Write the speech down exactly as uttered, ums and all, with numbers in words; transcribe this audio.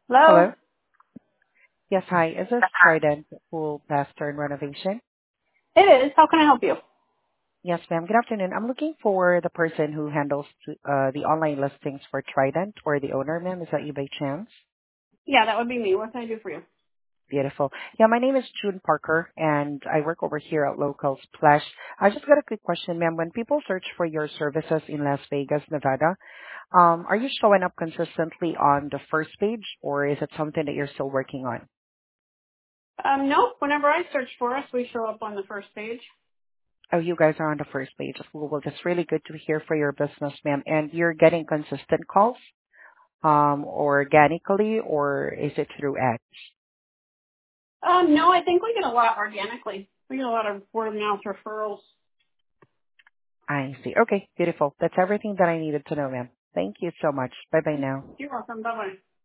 Hello? Hello. Yes, hi. Is this Trident Pool Plaster and Renovation? It is. How can I help you? Yes, ma'am. Good afternoon. I'm looking for the person who handles uh, the online listings for Trident or the owner, ma'am. Is that you by chance? Yeah, that would be me. What can I do for you? Beautiful. Yeah, my name is June Parker, and I work over here at Local Splash. I just got a quick question, ma'am. When people search for your services in Las Vegas, Nevada, um, are you showing up consistently on the first page, or is it something that you're still working on? Um, no. Whenever I search for us, we show up on the first page. Oh, you guys are on the first page of Google. That's really good to hear for your business, ma'am. And you're getting consistent calls, um, organically, or is it through ads? Um, no, I think we get a lot organically. We get a lot of word of mouth referrals. I see. Okay, beautiful. That's everything that I needed to know, ma'am. Thank you so much. Bye bye now. You're welcome. Bye bye.